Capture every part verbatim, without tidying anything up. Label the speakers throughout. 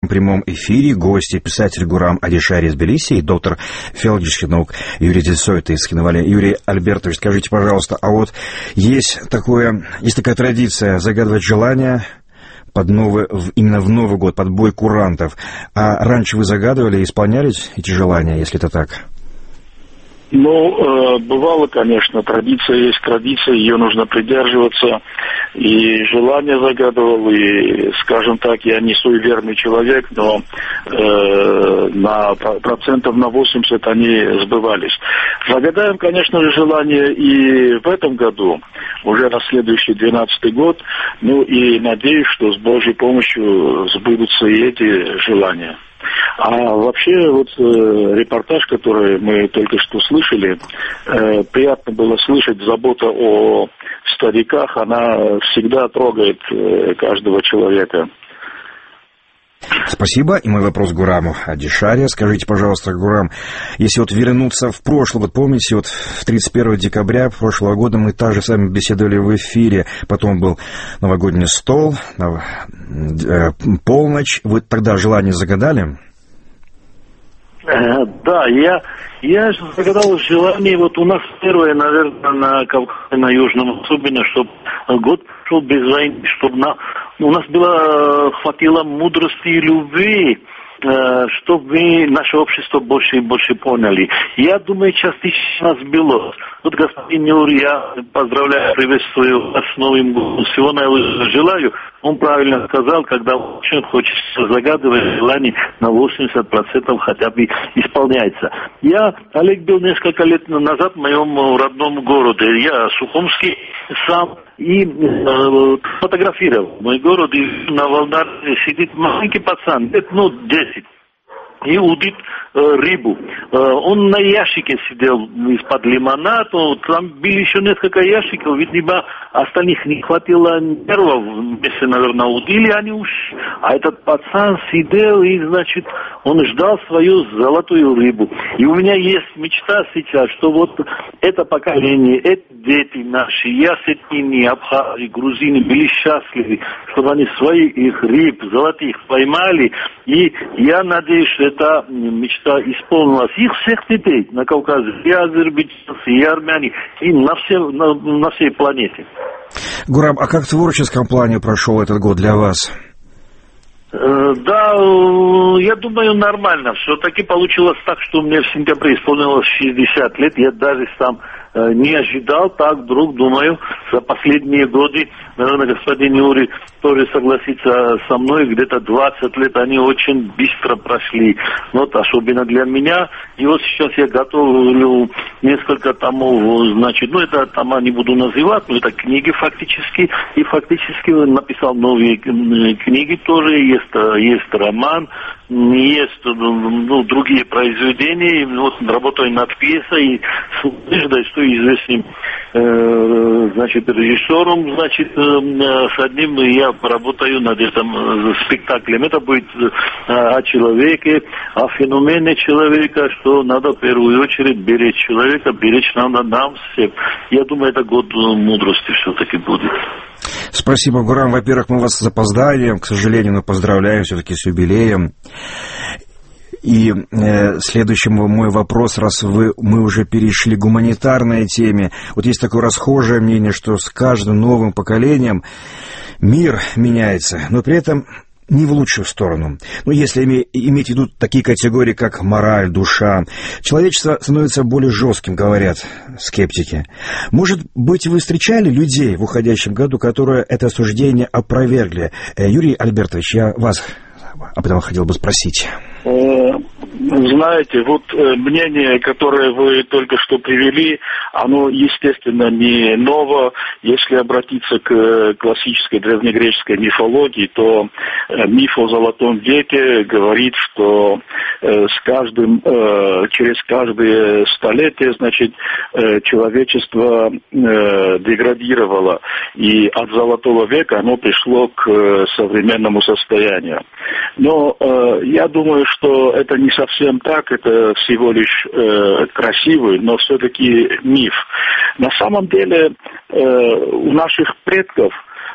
Speaker 1: В прямом эфире гости, писатель Гурам Адишари из Тбилиси и доктор филологических наук Юрий Дельсойт из Хинвали. Юрий Альбертович, скажите, пожалуйста, а вот есть, такое, есть такая традиция загадывать желания под новый, именно в Новый год, под бой курантов. А раньше вы загадывали и исполняли эти желания, если это так?
Speaker 2: Ну, бывало, конечно, традиция есть традиция, ее нужно придерживаться. И желания загадывал, и, скажем так, я не суеверный человек, но э, на процентов на восемьдесят они сбывались. Загадаем, конечно же, желания и в этом году, уже на следующий двенадцатый год. Ну и надеюсь, что с Божьей помощью сбудутся и эти желания. А вообще, вот э, репортаж, который мы только что слышали, э, приятно было слышать, забота о стариках, она всегда трогает э, каждого человека.
Speaker 1: Спасибо. И мой вопрос Гураму Адишари. Скажите, пожалуйста, Гурам, если вот вернуться в прошлое, вот помните, вот в тридцать первого декабря прошлого года мы также с вами беседовали в эфире, потом был новогодний стол, э, полночь. Вы тогда желание загадали?
Speaker 3: Э, да, я, я загадал желание, вот у нас первое, наверное, на Кавказе, на Южном, особенно, чтобы год прошел без войны, чтобы на, у нас было, хватило мудрости и любви, чтобы наше общество больше и больше поняли. Я думаю, частично сбилось. Вот, господин Юрий, я поздравляю, приветствую вас с Новым годом. Всего наилучшего желаю. Он правильно сказал, когда очень хочется загадывать желание, на восемьдесят процентов хотя бы исполняется. Я, Олег, был несколько лет назад в моем родном городе. Я Сухумский сам и э, фотографировал мой город, и на Волнаре сидит маленький пацан, лет, ну, десять, и удит э, рыбу. Э, он на ящике сидел из-под лимона, то там были еще несколько ящиков, видимо, остальных не хватило нервов, вместе, наверное, удили они уж. А этот пацан сидел и, значит, он ждал свою золотую рыбу. И у меня есть мечта сейчас, что вот это поколение, эти дети наши, я с этими абхазы, грузины были счастливы, чтобы они своих рыб золотых поймали. И я надеюсь, что эта мечта исполнилась. Их всех детей на Кавказе, и азербайджанцы, и армяне, и на, все, на, на всей планете.
Speaker 1: Гурам, а как в творческом плане прошел этот год для вас?
Speaker 3: Да, я думаю, нормально. Все-таки получилось так, что мне в сентябре исполнилось шестьдесят лет. Я даже сам не ожидал, так вдруг, думаю, за последние годы, наверное, господин Юрий тоже согласится со мной, где-то двадцать лет они очень быстро прошли. Вот, особенно для меня. И вот сейчас я готовлю несколько томов, значит, ну, это тома не буду называть, но это книги фактически. И фактически написал новые книги тоже, есть, есть роман, есть, ну, другие произведения. Вот, работаю над пьесой, и с надеждой, что известным, э, значит, режиссером, значит, э, с одним я поработаю над этим э, спектаклем. Это будет э, о человеке, о феномене человека, что надо в первую очередь беречь человека, беречь надо нам всем. Я думаю, это год мудрости все-таки будет.
Speaker 1: Спасибо, Гурам. Во-первых, мы вас с опозданием, к сожалению, но поздравляем все-таки с юбилеем. И э, следующий мой вопрос, раз вы, мы уже перешли к гуманитарной теме. Вот есть такое расхожее мнение, что с каждым новым поколением мир меняется, но при этом не в лучшую сторону. Но если име, иметь в виду такие категории, как мораль, душа, человечество становится более жестким, говорят скептики. Может быть, вы встречали людей в уходящем году, которые это осуждение опровергли? Э, Юрий Альбертович, я вас об этом хотел бы спросить.
Speaker 2: Знаете, вот мнение, которое вы только что привели, оно, естественно, не ново. Если обратиться к классической древнегреческой мифологии, то миф о Золотом веке говорит, что с каждым, через каждое столетие, значит, человечество деградировало, и от Золотого века оно пришло к современному состоянию. Но я думаю, что это не совсем так, это всего лишь э, красивый, но все-таки миф. На самом деле э, у наших предков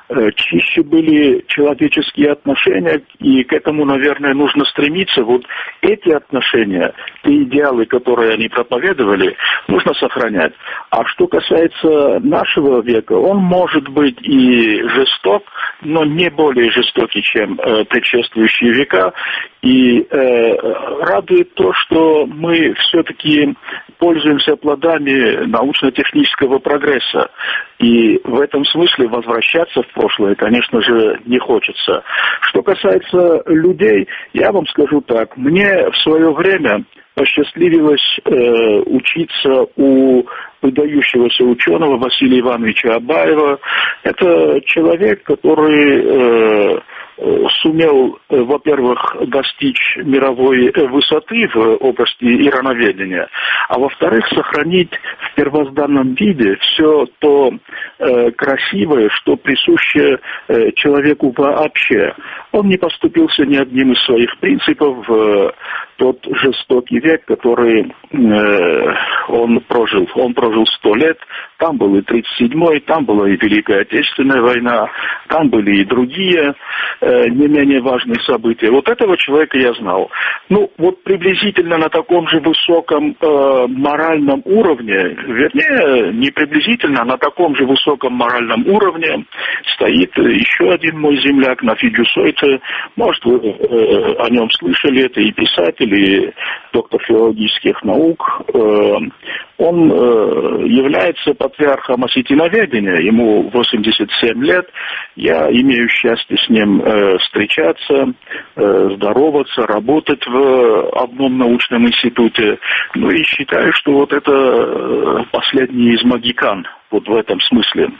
Speaker 2: чище были человеческие отношения, и к этому, наверное, нужно стремиться. Вот эти отношения, те идеалы, которые они проповедовали, нужно сохранять. А что касается нашего века, он может быть и жесток, но не более жестокий, чем э, предшествующие века. И э, радует то, что мы все-таки пользуемся плодами научно-технического прогресса. И в этом смысле возвращаться в прошлое, конечно же, не хочется. Что касается людей, я вам скажу так. Мне в свое время посчастливилось э, учиться у выдающегося ученого Василия Ивановича Абаева. Это человек, который э, сумел, во-первых, достичь мировой высоты в области ирановедения, а во-вторых, сохранить в первозданном виде все то э, красивое, что присуще э, человеку вообще. Он не поступился ни одним из своих принципов в тот жестокий век, который э, он прожил. Он прожил сто лет, там был и тридцать седьмой, там была и Великая Отечественная война, там были и другие э, не менее важные события. Вот этого человека я знал. Ну, вот приблизительно на таком же высоком э, моральном уровне, вернее, не приблизительно, а на таком же высоком моральном уровне стоит еще один мой земляк, Нафи Джусойте. Может, вы э, о нем слышали, это и писатель, и доктор филологических наук. Э, он э, является патриархом осетиноведения, ему восемьдесят семь лет. Я имею счастье с ним э, встречаться, э, здороваться, работать в одном научном институте. Ну и считаю, что вот это последний из могикан, вот в этом смысле.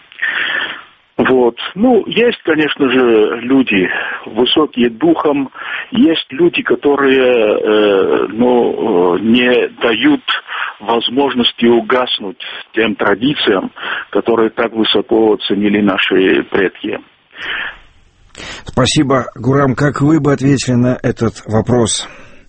Speaker 2: Вот. Ну, есть, конечно же, люди высокие духом, есть люди, которые э, ну, не дают возможности угаснуть тем традициям, которые так высоко ценили наши предки.
Speaker 1: Спасибо. Гурам, как вы бы ответили на этот вопрос?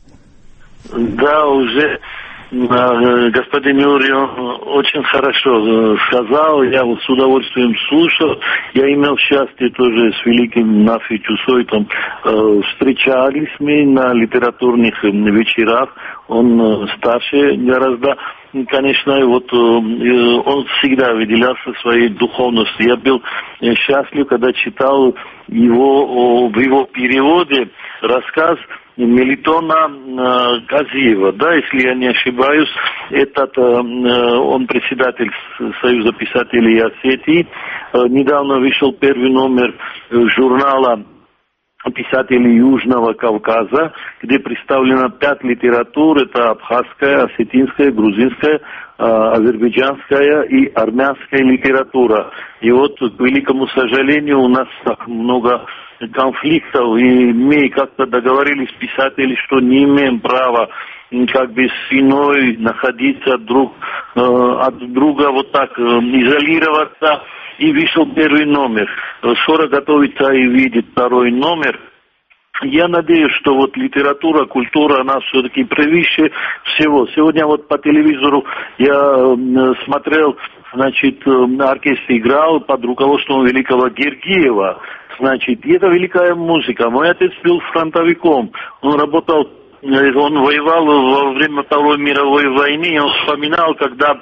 Speaker 3: Да, уже господин Юрий очень хорошо сказал, я вот с удовольствием слушал. Я имел счастье тоже с великим Нафи Джусойтом э, встречались мы на литературных вечерах. Он старше гораздо. Конечно, вот э, он всегда выделялся своей духовностью. Я был счастлив, когда читал его, в его переводе рассказ Мелитона э, Газиева, да, если я не ошибаюсь, этот, э, он председатель Союза писателей Осетии. Э, недавно вышел первый номер журнала писателей Южного Кавказа, где представлено пять литератур, это абхазская, осетинская, грузинская, азербайджанская и армянская литература. И вот, к великому сожалению, у нас так много конфликтов, и мы как-то договорились, писатели, что не имеем права как бы спиной находиться друг э, от друга, вот так э, изолироваться. И вышел первый номер. Скоро готовится и выйдет второй номер. Я надеюсь, что вот литература, культура, она все-таки превыше всего. Сегодня вот по телевизору я э, смотрел, значит, оркестр играл под руководством великого Гергиева. Значит, и это великая музыка. Мой отец был фронтовиком. Он работал, он воевал во время Второй мировой войны. И он вспоминал, когда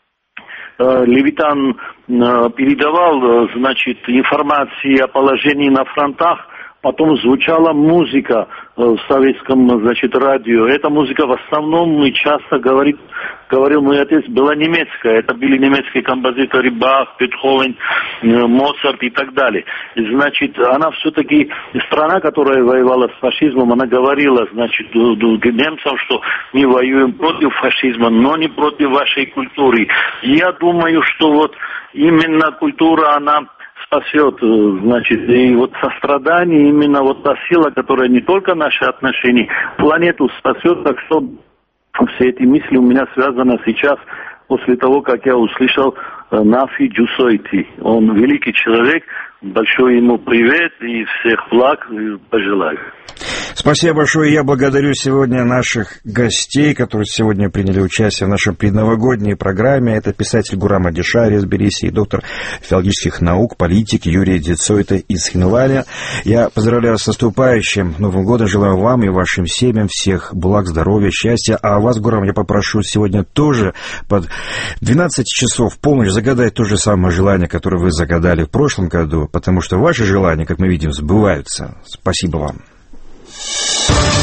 Speaker 3: Левитан передавал, значит, информации о положении на фронтах, потом звучала музыка в советском, значит, радио. Эта музыка в основном и часто говорит, говорил мой отец, была немецкая. Это были немецкие композиторы Бах, Бетховен, Моцарт и так далее. Значит, она все-таки, страна, которая воевала с фашизмом, она говорила, значит, немцам, что мы воюем против фашизма, но не против вашей культуры. Я думаю, что вот именно культура, она спасет, значит, и вот сострадание, именно вот та сила, которая не только наши отношения, планету спасет, так что все эти мысли у меня связаны сейчас, после того, как я услышал Нафи Джусойти. Он великий человек, большой ему привет и всех благ пожелаю.
Speaker 1: Спасибо большое. Я благодарю сегодня наших гостей, которые сегодня приняли участие в нашей предновогодней программе. Это писатель Гурам Адишари из Тбилиси и доктор филологических наук, политик Юрий Дицойта из Хинвали. Я поздравляю с наступающим Новым годом. Желаю вам и вашим семьям всех благ, здоровья, счастья. А вас, Гурам, я попрошу сегодня тоже под двенадцать часов в полночь загадать то же самое желание, которое вы загадали в прошлом году, потому что ваши желания, как мы видим, сбываются. Спасибо вам.